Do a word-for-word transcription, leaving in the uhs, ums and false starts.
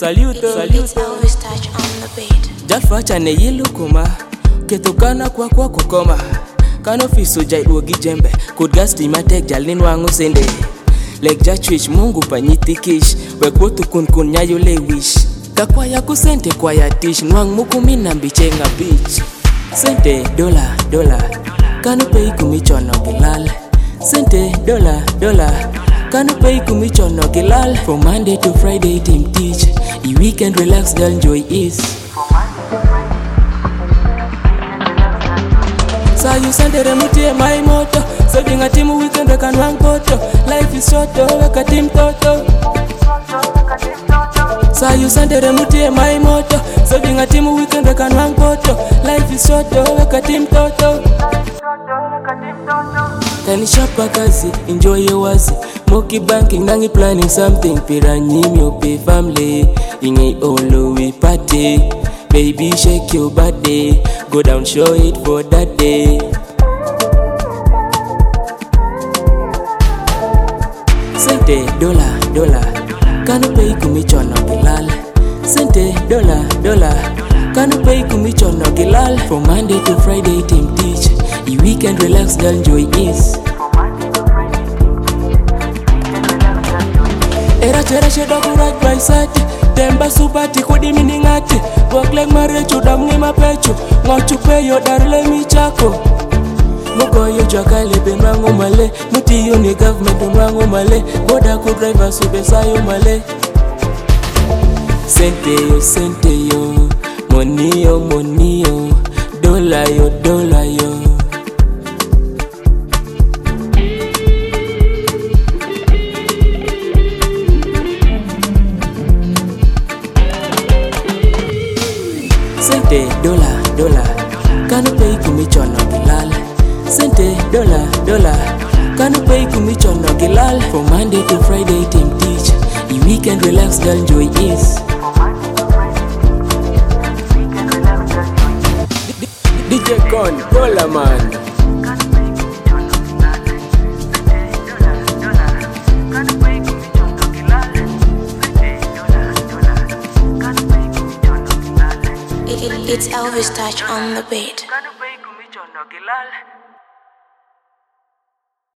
Saluto, It's Elvis Touch on the beat. Jalfacha ne yilu kuma ketokana kwa kwa kukoma kano fiso jai uogi jembe kud gasti matek jalin wangu sende lek jachwich mungu panyithi kish wekwotu kun kun nyayo le wish kakwa ya kusente kwa ya tish nwang mukumi nambiche nga beach sente dola dola kano pei kumichono gilal sente dola dola kano pei kumichono gilal from Monday to Friday team teach I weekend relax girl enjoy is Sa you Sunday remutie my moto saving a team weekend we can run photo life is short weka team toto Sa you Sunday remutie my moto saving a team weekend we can run photo life is short weka team toto Kanishapa kazi enjoy your wazi Moki banking nangi planning something piranyimi ope family inge olo we party baby shake your body go down show it for that day Sente dola dola kano pei kumichono gilal Sente dola dola kano pei kumichono gilal from Monday to Friday team teach I weekend relax girl enjoy is Era chera shedo kuraj by sati Temba subati kudi miningati Waklek marechu damni mapechu Ngochu peyo darle michako Mugoyo jakale benwangu male Mutiyo ni government unwangu male Boda ku driver sube sayo male Sente yo sente yo Money yo money yo Dola yo dola yo Sente dola dola kano pei kumichono gilal Sente dola dola kano pei kumichono gilal from Monday to Friday team teach I weekend relax girl enjoy is D J Con Gola man It's Elvis Touch on the beat. Kano pei kumichono gilal